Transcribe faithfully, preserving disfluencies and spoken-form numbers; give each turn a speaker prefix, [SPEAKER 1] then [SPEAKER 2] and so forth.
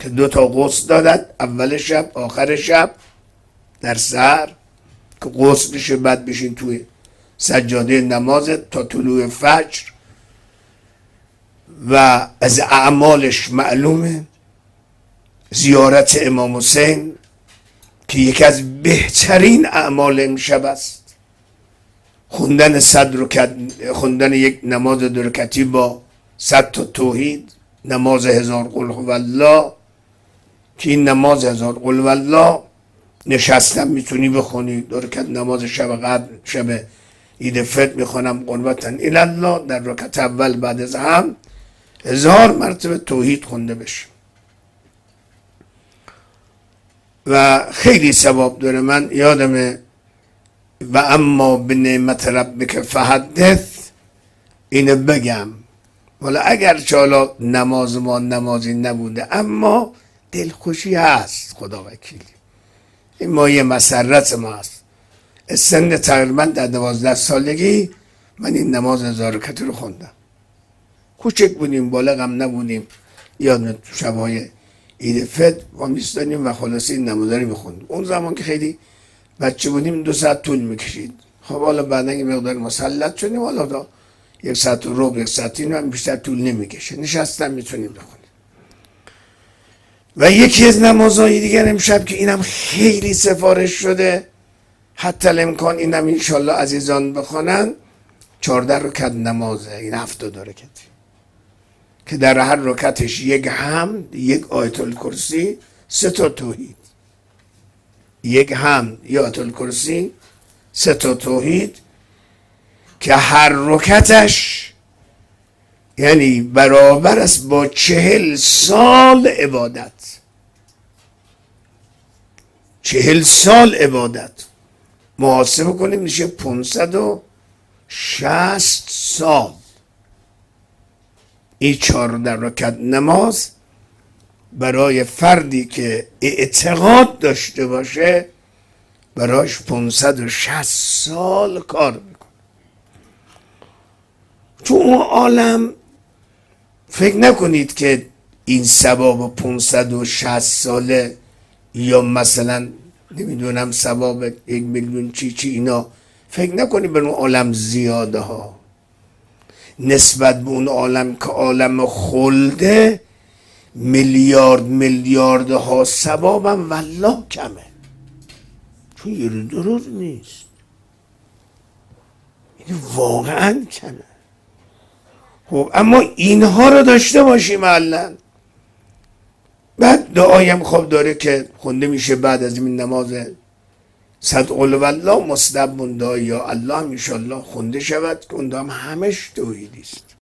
[SPEAKER 1] که دو تا غسل دادن، اول شب آخر شب در سحر که غسل بشه، بعد بشین توی سجاده نمازت تا طلوع فجر. و از اعمالش معلومه زیارت امام حسین که یکی از بهترین اعمال امشب است، خوندن صد رکعت، خوندن یک نماز دو رکعتی با صد تا توحید، نماز هزار قل هو الله، که این نماز هزار قل هو الله نشستم میتونی بخونی. دو رکعت نماز شب قدر، شب عید فطر میخونم قربتا الی الله، در رکعت اول بعد از هم هزار مرتبه توحید خونده بشه و خیلی ثواب داره. من یادمه و اما به نعمت ربک فحدث اینو بگم، ولی اگر چالا نماز ما نمازی نبوده اما دلخوشی هست، خدا وکیلی این مایه مسرت ما هست. سن تقریبا در دوازده سالگی من این نماز هزار رکعتی رو خوندم. کوچک بودیم، بالغم نبودیم. یادم تو شبهای عید فطر ما میستانیم و خلاصی این نماز رو میخوندیم. اون زمان که خیلی بچه بودیم دو ساعت طول میکشید. خب حالا بعدا یه مقدار مسلط شدیم، حالا دا یک ساعت و ربع، یک ساعتی هم بیشتر طول نمیکشه، نشستم میتونیم بخونیم. و یکی از نمازهای دیگر امشب که اینم خیلی سفارش شده، حتی الامکان اینم انشالله عزیزان بخونن، چهارده رکعت نمازه، این هفتاد رکعتی که در هر رکعتش یک حمد، یک آیت الکرسی، سه تا توحید. یک حمد، یک آیت الکرسی، سه تا توحید که هر رکعتش یعنی برابر است با چهل سال عبادت. چهل سال عبادت محاسبه کنیم میشه پانصد و شصت سال. این چهارده رکعت نماز برای فردی که اعتقاد داشته باشه برایش پانصد و شصت سال کار میکنه. تو اون عالم فکر نکنید که این ثواب پانصد و شصت ساله یا مثلا نمیدونم ثواب یک میلیون چی چی اینا، فکر نکنید به اون عالم زیاده ها. نسبت به اون عالم که عالم خلده میلیارد میلیارد ها ثوابم والله کمه، چون یه رو دو روز نیست، این واقعا کمه. خب اما اینها رو داشته باشیم معلن. بعد دعایم خوب داره که خونده میشه بعد از این نماز صد قل والله مستحب دعا یا الله انشالله خونده شود که اون هم همش توحیدی است.